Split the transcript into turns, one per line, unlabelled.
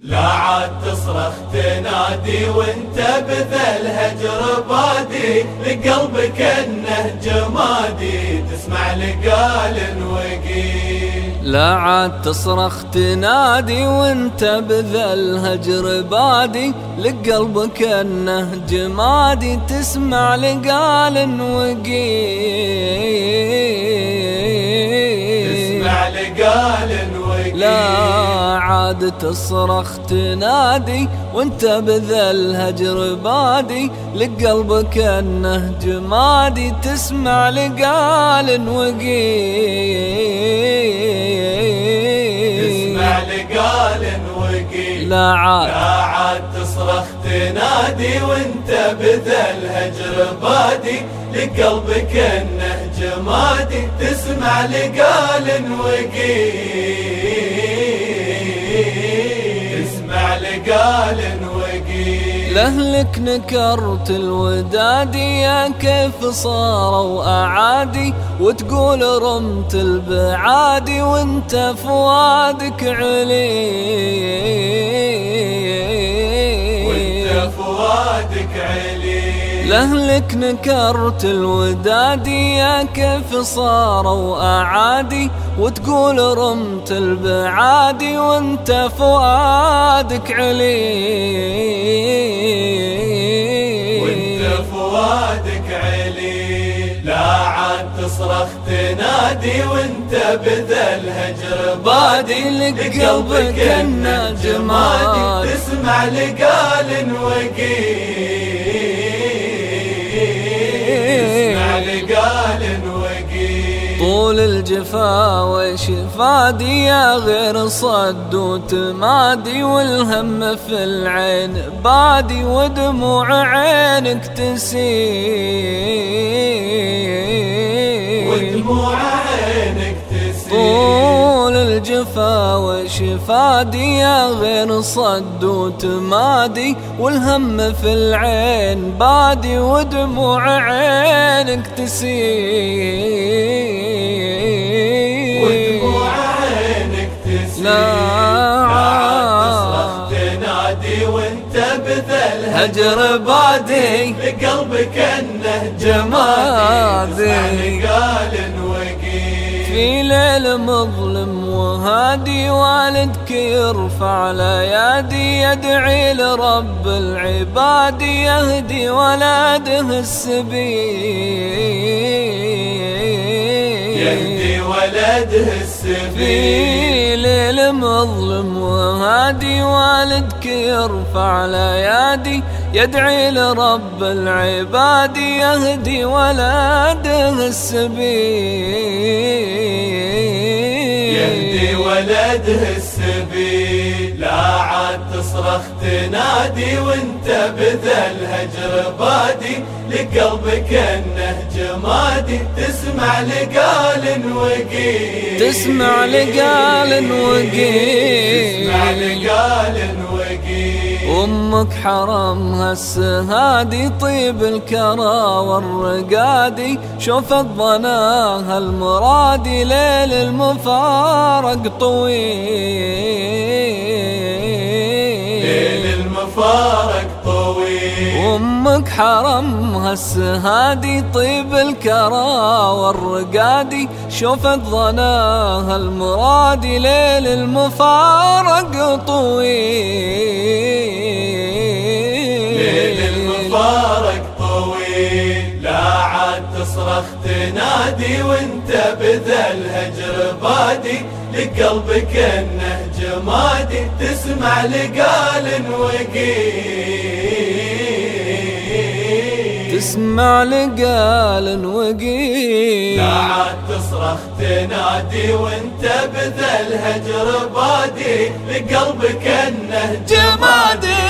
لا عاد تصرخ تنادي وانت بذا الهجر بادي، لقلبك انه جمادي تسمع لقال وقيل.
لا عاد تصرخ تنادي وانت بذا الهجر بادي، لقلبك انه جمادي تسمع لقال وقيل.
تسمع لقال وقيل.
لا عاد تصرخ تنادي وانت بذا الهجر بادي، لقلبك انه جمادي تسمع لقال وقيل.
تسمع لقال وقيل.
لا
عاد تصرخ تنادي وانت بذا الهجر بادي، لقلبك انه جمادي تسمع لقال وقيل. تسمع لقال وقيل.
لأهلك نكرت الودادي يا كيف صاروا أعادي، وتقول رمت البعادي وانت فؤادك علي.
وانت فؤادك علي.
لأهلك نكرت الودادي يا كيف صاروا أعادي، وتقول رمت البعادي وانت فؤادك علي.
وانت فؤادك علي. لا عاد تصرخ تنادي وانت بذا الهجر بادي، لقلبك انه جمادي تسمع لقال وقيل.
طول الجفا وشفادي يا غير صد وتمادي، والهم في العين بادي ودموع عينك تسيل.
ودموع عينك تسيل.
طول الجفا وشفادي يا غير صد وتمادي، والهم في العين بادي ودموع عينك تسيل.
ودموع عينك تسيل.
لا
عاد تصرخ تنادي وانت بذا الهجر بادي، لقلبك انه جمادي تسمع لقال وقيل.
في ليل مظلم وهادي والدك يرفع ليادي، يدعي لرب العباد يهدي ولده السبيل.
يهدي ولده السبيل.
في ليل مظلم وهادي والدك يرفع ليادي، يدعي لرب العباد يهدي ولده السبيل.
يهدي ولده السبيل. لا عاد تصرخ تنادي وانت بذا الهجر بادي، لقلبك انه جمادي تسمع لقال وقيل.
تسمع لقال وقيل.
تسمع لقال وقيل.
أمك حرمها السهادي طيب الكرى والرقادي، شوفت ظناها المرادي ليل المفارق طويل.
ليل المفارق طويل.
أمك حرمها السهادي طيب الكرى والرقادي، شوفت ظناها المرادي ليل المفارق طويل.
ليل المفارق طويل. لا عاد تصرخ تنادي وانت بذا الهجر بادي، لقلبك انه جمادي تسمع لقال وقيل.
تسمع لقال وقيل.
لا عاد تصرخ تنادي وانت بذا الهجر بادي، لقلبك انه جمادي